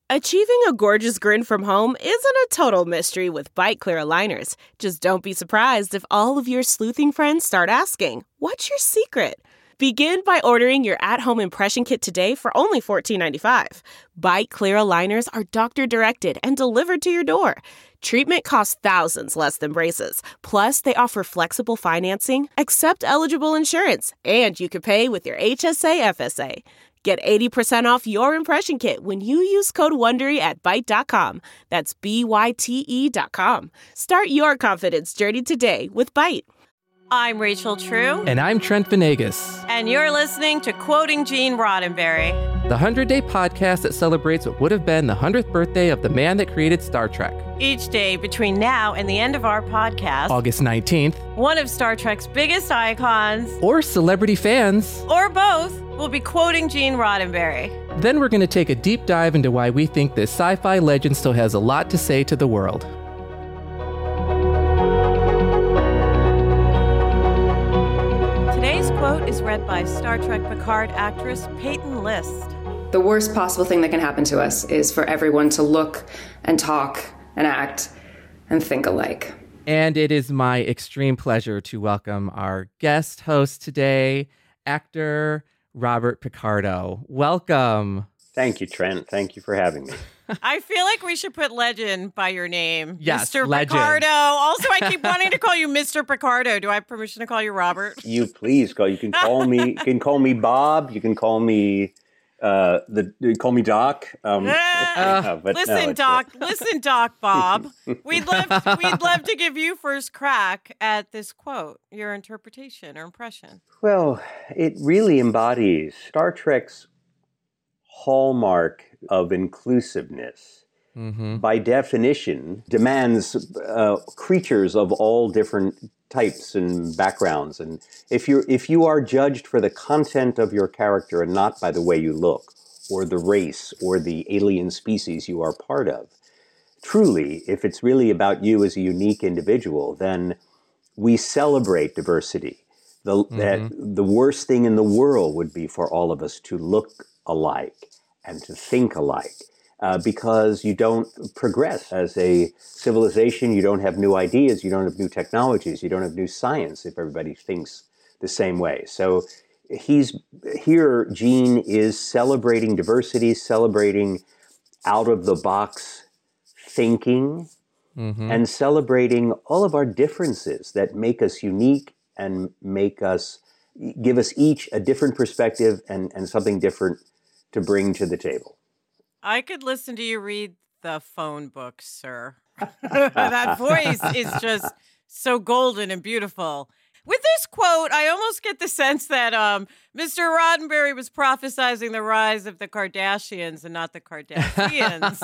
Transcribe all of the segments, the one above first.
Achieving a gorgeous grin from home isn't a total mystery with Byte Clear aligners. Just don't be surprised if all of your sleuthing friends start asking, "What's your secret?" Begin by ordering your at-home impression kit today for only $14.95. Byte Clear aligners are doctor-directed and delivered to your door. Treatment costs thousands less than braces. Plus, they offer flexible financing, accept eligible insurance, and you can pay with your HSA FSA. Get 80% off your impression kit when you use code WONDERY at Byte.com. That's BYTE.com. Start your confidence journey today with Byte. I'm Rachel True. And I'm Trent Venegas. And you're listening to Quoting Gene Roddenberry, the 100-day podcast that celebrates what would have been the 100th birthday of the man that created Star Trek. Each day between now and the end of our podcast, August 19th, one of Star Trek's biggest icons, or celebrity fans, or both, will be quoting Gene Roddenberry. Then we're going to take a deep dive into why we think this sci-fi legend still has a lot to say to the world. Today's quote is read by Star Trek Picard actress Peyton List. The worst possible thing that can happen to us is for everyone to look and talk and act and think alike. And it is my extreme pleasure to welcome our guest host today, actor Robert Picardo. Welcome. Thank you, Trent. Thank you for having me. I feel like we should put legend by your name. Yes, Mr. legend. Picardo. Also, I keep wanting to call you Mr. Picardo. Do I have permission to call you Robert? You please go. You can call me. You can call me Bob. You can call me you call me Doc. But listen, no, Doc. Listen, Doc. Bob. We'd love to give you first crack at this quote. Your interpretation or impression. Well, it really embodies Star Trek's hallmark of inclusiveness. Mm-hmm. By definition, demands creatures of all different types and backgrounds. And if you are judged for the content of your character and not by the way you look, or the race, or the alien species you are part of, truly, if it's really about you as a unique individual, then we celebrate diversity. The worst thing in the world would be for all of us to look alike and to think alike. Because you don't progress as a civilization, you don't have new ideas, you don't have new technologies, you don't have new science if everybody thinks the same way. So Gene is celebrating diversity, celebrating out-of-the-box thinking, and celebrating all of our differences that make us unique and give us each a different perspective and something different to bring to the table. I could listen to you read the phone book, sir. That voice is just so golden and beautiful. With this quote, I almost get the sense that Mr. Roddenberry was prophesizing the rise of the Kardashians and not the Kardashians.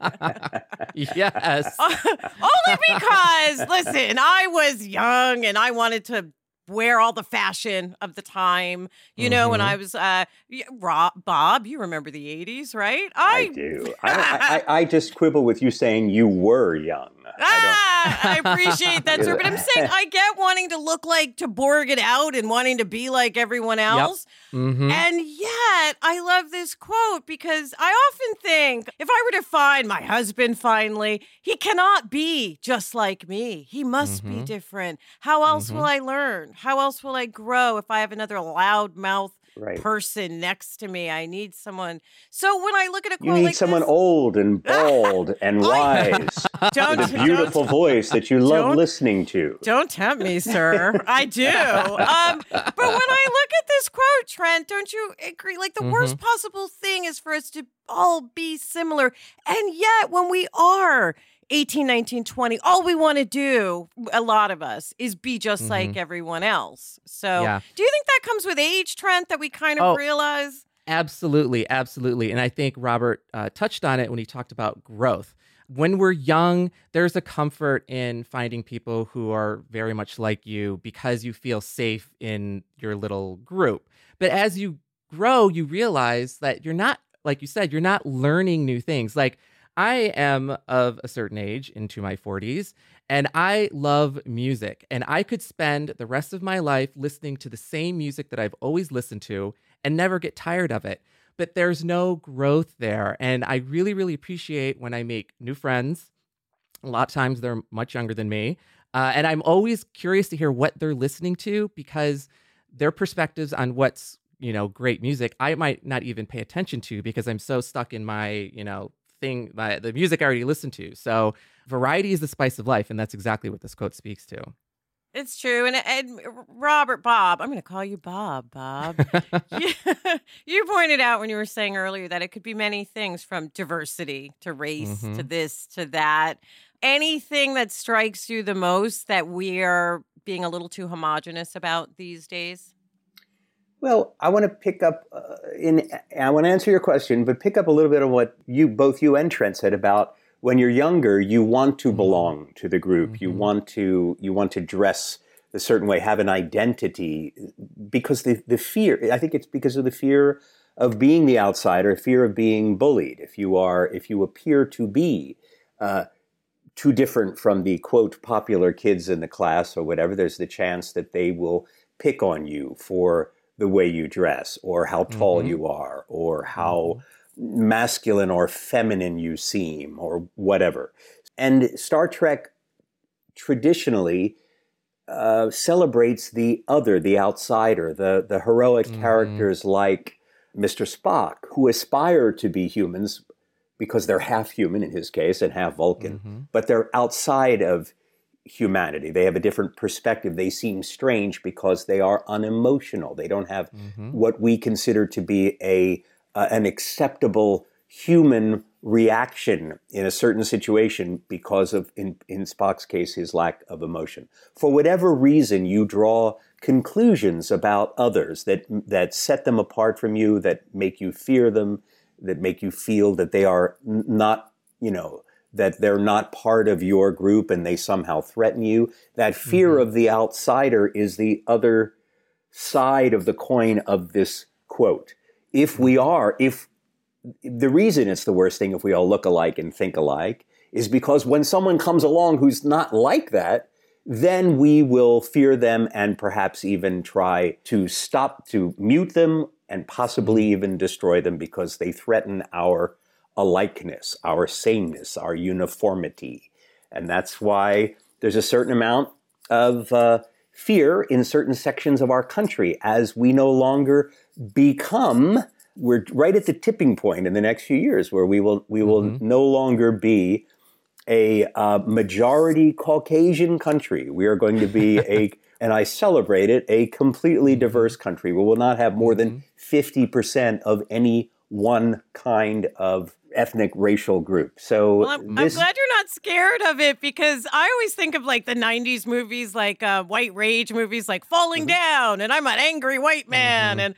Yes. Only because, listen, I was young and I wanted to wear all the fashion of the time. You know, when I was, Bob, you remember the 80s, right? I do. I just quibble with you saying you were young. I appreciate that, sir. But I'm saying I get wanting to look like, to Borg it out and wanting to be like everyone else. Yep. Mm-hmm. And yet I love this quote because I often think if I were to find my husband finally, he cannot be just like me. He must be different. How else will I learn? How else will I grow if I have another loudmouth person next to me? I need someone. So when I look at a quote, you need someone old and bald and wise with a beautiful voice that you love listening to. Don't tempt me, sir. I do. But when I look at this quote, Trent, don't you agree? Like the worst possible thing is for us to all be similar. And yet when we are 18, 19, 20, all we want to do, a lot of us, is be just like everyone else. So do you think that comes with age, Trent, that we kind of realize? Absolutely, absolutely. And I think Robert touched on it when he talked about growth. When we're young, there's a comfort in finding people who are very much like you because you feel safe in your little group. But as you grow, you realize that you're not, like you said, you're not learning new things. Like, I am of a certain age, into my 40s, and I love music. And I could spend the rest of my life listening to the same music that I've always listened to and never get tired of it. but there's no growth there. And I really, really appreciate when I make new friends. A lot of times they're much younger than me. And I'm always curious to hear what they're listening to, because their perspectives on what's, great music, I might not even pay attention to because I'm so stuck in my, the music I already listened to. So variety is the spice of life. And that's exactly what this quote speaks to. It's true. And Bob, I'm going to call you Bob. You pointed out when you were saying earlier that it could be many things, from diversity to race to this to that. Anything that strikes you the most that we are being a little too homogenous about these days? Well, I want to pick up I want to answer your question, but pick up a little bit of what both you and Trent said about when you're younger, you want to belong to the group. You want to dress a certain way, have an identity, because the fear, I think it's because of the fear of being the outsider, fear of being bullied. If you appear to be too different from the, quote, popular kids in the class or whatever, there's the chance that they will pick on you for the way you dress, or how tall you are, or how masculine or feminine you seem, or whatever. And Star Trek traditionally celebrates the other, the outsider, the heroic characters like Mr. Spock, who aspire to be humans because they're half human in his case and half Vulcan, but they're outside of humanity. They have a different perspective. They seem strange because they are unemotional. They don't have what we consider to be an acceptable human reaction in a certain situation because of, in Spock's case, his lack of emotion. For whatever reason, you draw conclusions about others that set them apart from you, that make you fear them, that make you feel that they are not, that they're not part of your group and they somehow threaten you. That fear of the outsider is the other side of the coin of this quote. If the reason it's the worst thing if we all look alike and think alike is because when someone comes along who's not like that, then we will fear them and perhaps even try to mute them and possibly even destroy them because they threaten our alikeness, our sameness, our uniformity. And that's why there's a certain amount of fear in certain sections of our country as we no longer we're right at the tipping point in the next few years where we will no longer be a majority Caucasian country. We are going to be and I celebrate it, a completely diverse country. We will not have more than 50% of any one kind of ethnic racial group. So I'm glad you're not scared of it, because I always think of like the 90s movies, like white rage movies like Falling Down and I'm an Angry White Man. And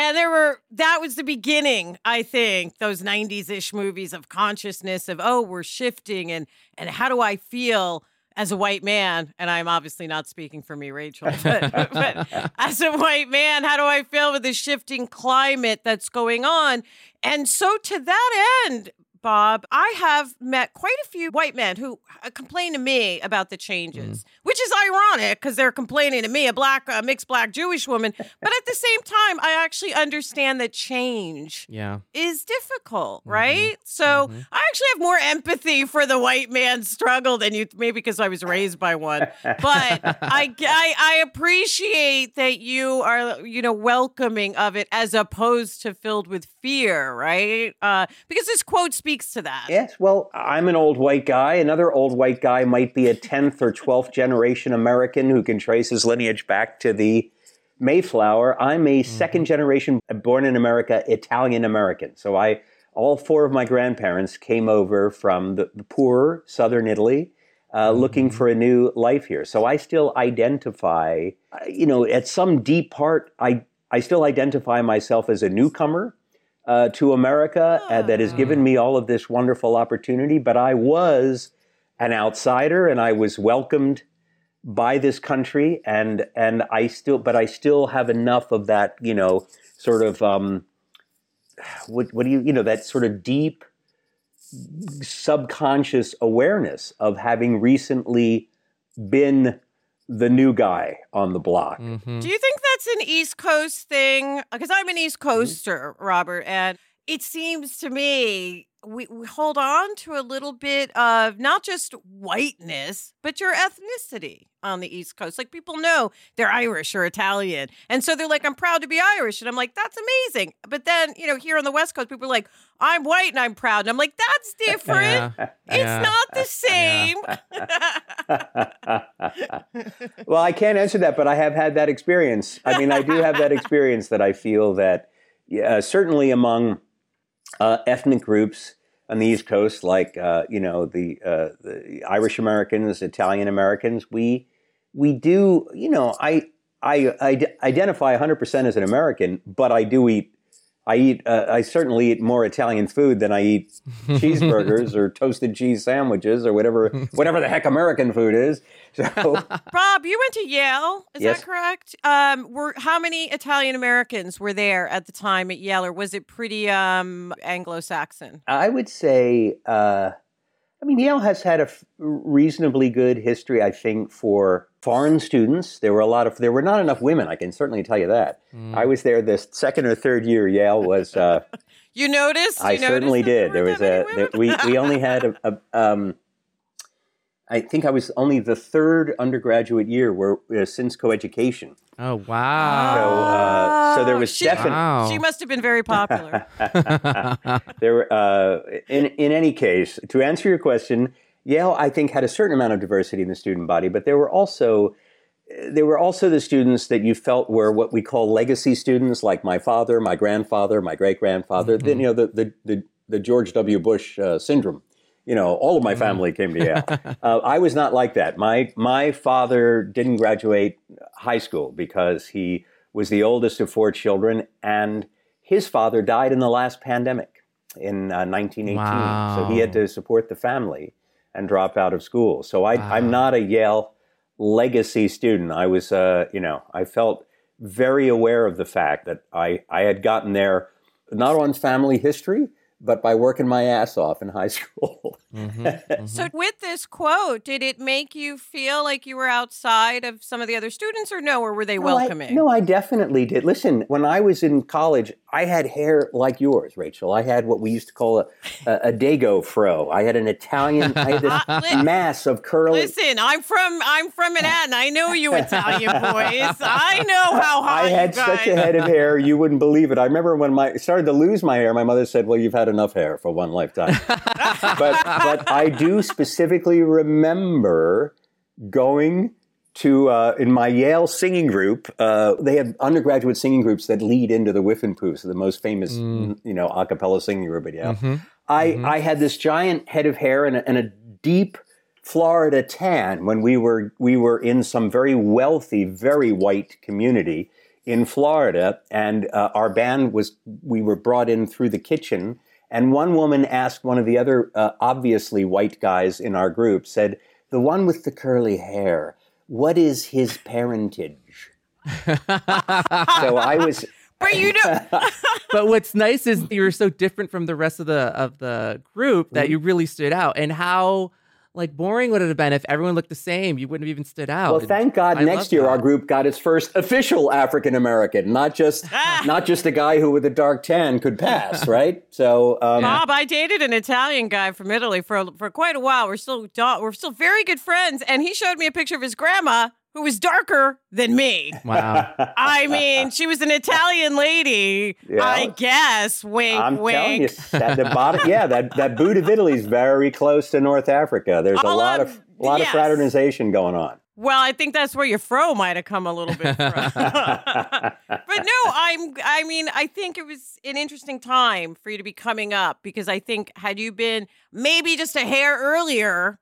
that was the beginning, I think, those 90s-ish movies of consciousness of, we're shifting and how do I feel as a white man? And I'm obviously not speaking for me, Rachel, but as a white man, how do I feel with the shifting climate that's going on? And so to that end, Bob, I have met quite a few white men who complain to me about the changes, which is ironic because they're complaining to me, a mixed black Jewish woman. But at the same time, I actually understand that change is difficult, right? So I actually have more empathy for the white man's struggle than you, maybe because I was raised by one. But I appreciate that you are, welcoming of it as opposed to filled with fear, right? Because this quote speaks to that. Yes, well, I'm an old white guy. Another old white guy might be a 10th or 12th generation American who can trace his lineage back to the Mayflower. I'm a second generation, born in America, Italian American. So all four of my grandparents came over from the poorer southern Italy, looking for a new life here. So I still identify, at some deep part, I still identify myself as a newcomer to America that has given me all of this wonderful opportunity. But I was an outsider, and I was welcomed by this country, and I still have enough of that, sort of that sort of deep subconscious awareness of having recently been the new guy on the block. Do you think that's an East Coast thing, because I'm an East Coaster, Robert, and it seems to me we hold on to a little bit of not just whiteness, but your ethnicity on the East Coast. Like, people know they're Irish or Italian. And so they're like, I'm proud to be Irish. And I'm like, that's amazing. But then, here on the West Coast, people are like, I'm white and I'm proud. And I'm like, that's different. It's not the same. Well, I can't answer that, but I have had that experience. I mean, I do have that experience that I feel that certainly among ethnic groups on the East Coast, like the Irish Americans, Italian Americans, we do. I identify 100% as an American, but I do eat. I certainly eat more Italian food than I eat cheeseburgers or toasted cheese sandwiches or whatever the heck American food is. So, Rob, you went to Yale, is Yes. that correct? How many Italian Americans were there at the time at Yale, or was it pretty Anglo-Saxon? I would say, Yale has had a reasonably good history, I think, for foreign students. There were not enough women, I can certainly tell you that. I was there the second or third year Yale was. You noticed? I certainly did. There was we only had I think I was only the third undergraduate year since coeducation. Oh, wow. So there was definitely. She must have been very popular. In any case, to answer your question, Yale, I think, had a certain amount of diversity in the student body, but there were also the students that you felt were what we call legacy students, like my father, my grandfather, my great-grandfather. Mm-hmm. The George W. Bush syndrome. All of my family came to Yale. I was not like that. My father didn't graduate high school because he was the oldest of 4 children, and his father died in the last pandemic in 1918. Wow. So he had to support the family and drop out of school. So I'm not a Yale legacy student. I was, I felt very aware of the fact that I had gotten there not on family history, but by working my ass off in high school. Mm-hmm, mm-hmm. So with this quote, did it make you feel like you were outside of some of the other students, or no, or were they welcoming? No, I definitely did. Listen, when I was in college, I had hair like yours, Rachel. I had what we used to call a Dago fro. I had an Italian, I had this mass of curly. Listen, I'm from Manhattan. I know you Italian boys. I know how hot I had you guys. such a head of hair, you wouldn't believe it. I remember when I started to lose my hair, my mother said, well, you've had enough hair for one lifetime. But I do specifically remember going to, in my Yale singing group, they had undergraduate singing groups that lead into the Whiffenpoofs, the most famous, a cappella singing group at Yale. Mm-hmm. I had this giant head of hair and a deep Florida tan when we were in some very wealthy, very white community in Florida, and our band we were brought in through the kitchen, and one woman asked one of the other obviously white guys in our group, said, the one with the curly hair, what is his parentage? So I was... But you know, but what's nice is you were so different from the rest of the group that you really stood out. And how boring would it have been if everyone looked the same? You wouldn't have even stood out. Well, thank God next year our group got its first official African American, not just a guy who with a dark tan could pass, right? So, Bob, I dated an Italian guy from Italy for quite a while. We're still very good friends, and he showed me a picture of his grandma, who was darker than me. Wow. I mean, she was an Italian lady, yeah. I guess. Wink, I'm wink. telling you, that boot of Italy is very close to North Africa. There's a lot of fraternization going on. Well, I think that's where your fro might have come a little bit from. But no, I think it was an interesting time for you to be coming up, because I think had you been maybe just a hair earlier,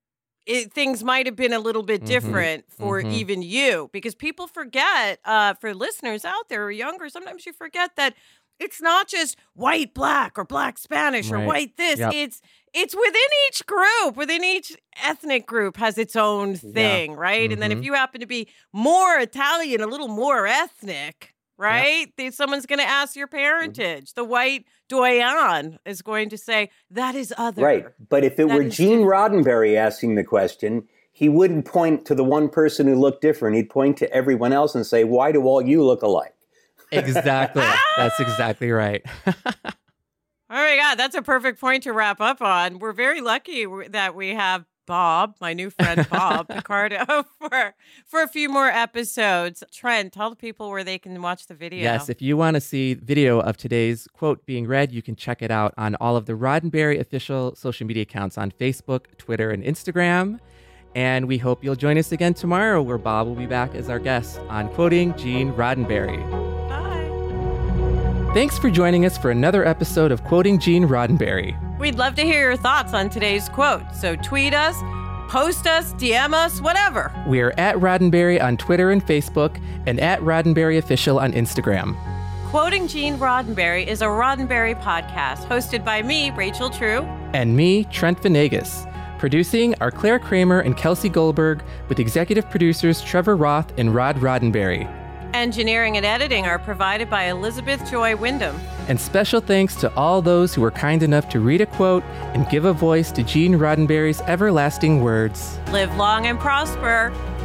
things might have been a little bit different for even you, because people forget, for listeners out there who are younger, sometimes you forget that it's not just white, black, or black, Spanish, or white this. Yep. It's within each group, within each ethnic group has its own thing, right? Mm-hmm. And then if you happen to be more Italian, a little more ethnic, right? Yep. Someone's going to ask your parentage. The white doyen is going to say, that is other. Right. But if it were Gene Roddenberry asking the question, he wouldn't point to the one person who looked different. He'd point to everyone else and say, why do all you look alike? Exactly. That's exactly right. Oh my God, that's a perfect point to wrap up on. We're very lucky that we have Bob, my new friend Bob Picardo, for a few more episodes. Trent, tell the people where they can watch the video. Yes, if you want to see video of today's quote being read, you can check it out on all of the Roddenberry official social media accounts on Facebook, Twitter, and Instagram. And we hope you'll join us again tomorrow, where Bob will be back as our guest on Quoting Gene Roddenberry. Bye. Thanks for joining us for another episode of Quoting Gene Roddenberry. We'd love to hear your thoughts on today's quote. So tweet us, post us, DM us, whatever. We're at Roddenberry on Twitter and Facebook, and at Roddenberry Official on Instagram. Quoting Gene Roddenberry is a Roddenberry podcast hosted by me, Rachel True. And me, Trent Venegas. Producing are Claire Kramer and Kelsey Goldberg, with executive producers Trevor Roth and Rod Roddenberry. Engineering and editing are provided by Elizabeth Joy Wyndham. And special thanks to all those who were kind enough to read a quote and give a voice to Gene Roddenberry's everlasting words. Live long and prosper.